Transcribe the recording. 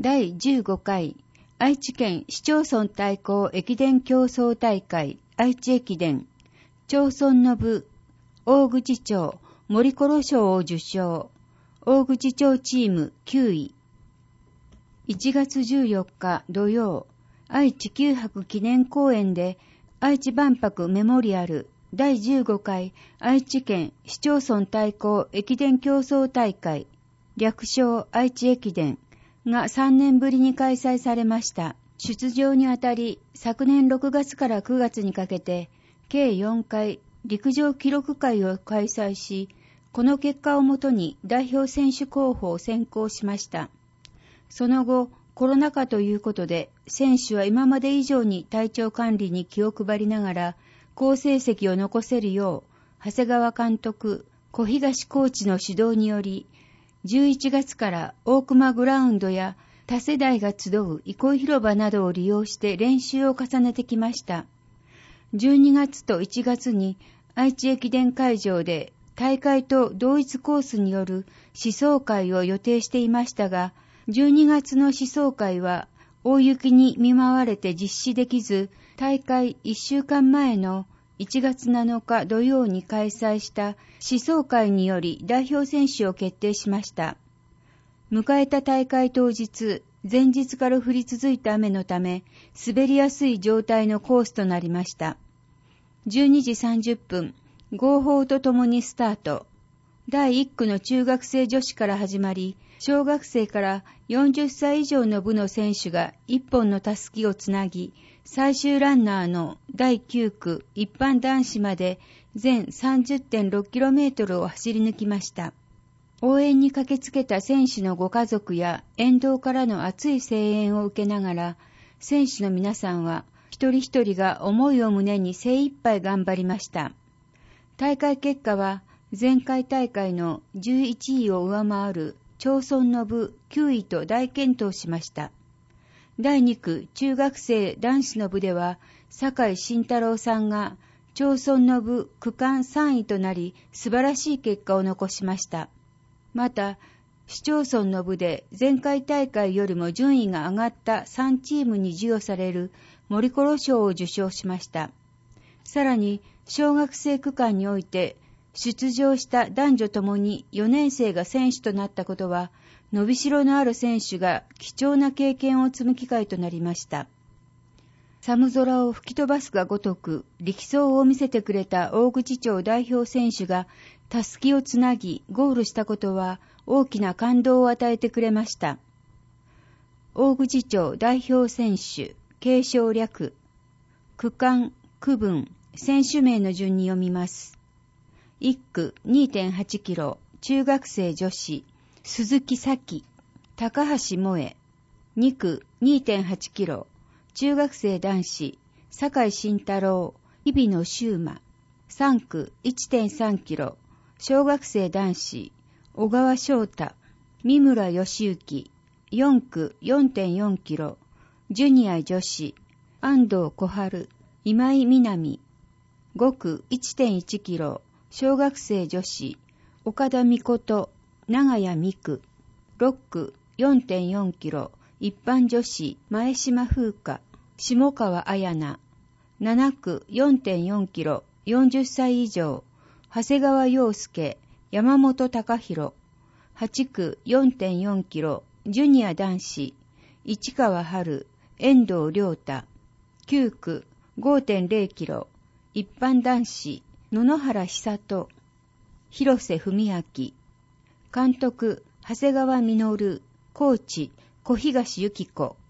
第15回愛知県市町村対抗駅伝競争大会愛知駅伝町村の部大口町森コロ賞を受賞。大口町チーム9位。1月14日土曜、愛知九博記念公園で愛知万博メモリアル第15回愛知県市町村対抗駅伝競争大会略称愛知駅伝が3年ぶりに開催されました。出場にあたり昨年6月から9月にかけて計4回陸上記録会を開催し、この結果をもとに代表選手候補を選考しました。その後、コロナ禍ということで、選手は今まで以上に体調管理に気を配りながら、好成績を残せるよう、長谷川監督、小東コーチの指導により、11月から大熊グラウンドや多世代が集う憩い広場などを利用して練習を重ねてきました。12月と1月に愛知駅伝会場で大会と同一コースによる思想会を予定していましたが、12月の思想会は大雪に見舞われて実施できず、大会1週間前の1月7日土曜に開催した思想会により代表選手を決定しました。迎えた大会当日、前日から降り続いた雨のため、滑りやすい状態のコースとなりました。12時30分、号砲とともにスタート。第1区の中学生女子から始まり、小学生から40歳以上の部の選手が1本のたすきをつなぎ、最終ランナーの第9区一般男子まで全 30.6km を走り抜きました。応援に駆けつけた選手のご家族や沿道からの熱い声援を受けながら、選手の皆さんは一人一人が思いを胸に精一杯頑張りました。大会結果は前回大会の11位を上回る町村の部9位と大健闘しました。第2区中学生男子の部では酒井慎太郎さんが町村の部区間3位となり素晴らしい結果を残しました。また、市町村の部で前回大会よりも順位が上がった3チームに授与される森コロ賞を受賞しました。さらに、小学生区間において出場した男女ともに4年生が選手となったことは、伸びしろのある選手が貴重な経験を積む機会となりました。寒空を吹き飛ばすがごとく力走を見せてくれた大口町代表選手がたすきをつなぎゴールしたことは大きな感動を与えてくれました。大口町代表選手継承略区間区分選手名の順に読みます。1区 2.8 キロ中学生女子鈴木咲高橋萌え。2区 2.8 キロ中学生男子酒井慎太郎日比野修馬。3区 1.3 キロ小学生男子小川翔太三村義行。4区 4.4 キロジュニア女子安藤小春今井みなみ。5区 1.1 キロ小学生女子岡田美琴長谷美久。6区 4.4 キロ一般女子前島風花下川彩奈。7区 4.4 キロ40歳以上長谷川陽介山本隆弘。8区 4.4 キロジュニア男子市川春遠藤亮太。9区 5.0 キロ一般男子野々原久人広瀬文明。監督長谷川実、コーチ小東由紀子。